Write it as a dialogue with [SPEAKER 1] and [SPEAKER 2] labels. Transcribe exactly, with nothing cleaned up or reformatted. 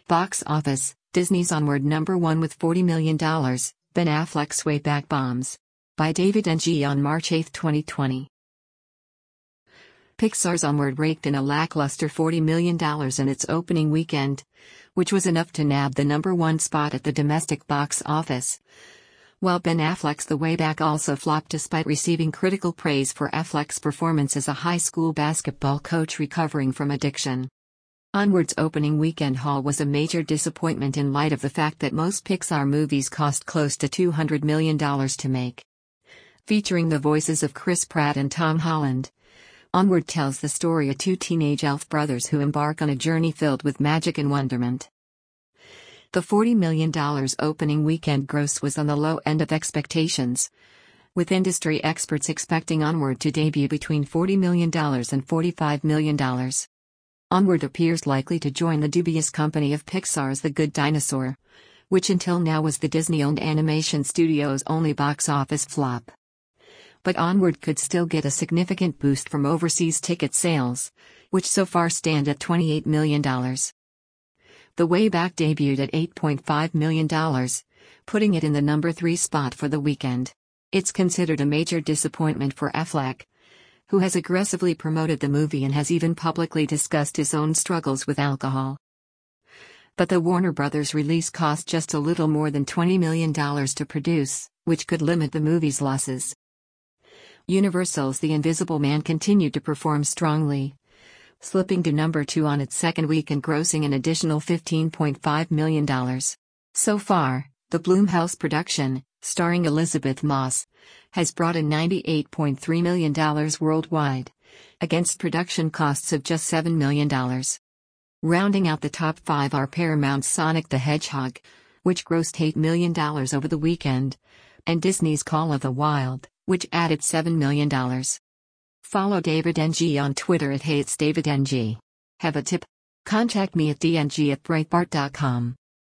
[SPEAKER 1] Box office, Disney's Onward number one with forty million dollars, Ben Affleck's Way Back bombs. By David N G on March eighth twenty twenty. Pixar's Onward raked in a lackluster forty million dollars in its opening weekend, which was enough to nab the number one spot at the domestic box office. While Ben Affleck's The Way Back also flopped despite receiving critical praise for Affleck's performance as a high school basketball coach recovering from addiction. Onward's opening weekend haul was a major disappointment in light of the fact that most Pixar movies cost close to two hundred million dollars to make. Featuring the voices of Chris Pratt and Tom Holland, Onward tells the story of two teenage elf brothers who embark on a journey filled with magic and wonderment. The forty million dollars opening weekend gross was on the low end of expectations, with industry experts expecting Onward to debut between forty million dollars and forty-five million dollars. Onward appears likely to join the dubious company of Pixar's The Good Dinosaur, which until now was the Disney-owned animation studio's only box office flop. But Onward could still get a significant boost from overseas ticket sales, which so far stand at twenty-eight million dollars. The Way Back debuted at eight point five million dollars, putting it in the number three spot for the weekend. It's considered a major disappointment for Affleck, who has aggressively promoted the movie and has even publicly discussed his own struggles with alcohol. But the Warner Brothers release cost just a little more than twenty million dollars to produce, which could limit the movie's losses. Universal's The Invisible Man continued to perform strongly, slipping to number two on its second week and grossing an additional fifteen point five million dollars. So far, the Blumhouse production, starring Elizabeth Moss, has brought in ninety-eight point three million dollars worldwide, against production costs of just seven million dollars. Rounding out the top five are Paramount's Sonic the Hedgehog, which grossed eight million dollars over the weekend, and Disney's Call of the Wild, which added seven million dollars. Follow David N G on Twitter at HeyIt'sDavidNG. Have a tip? Contact me at d n g at breitbart dot com.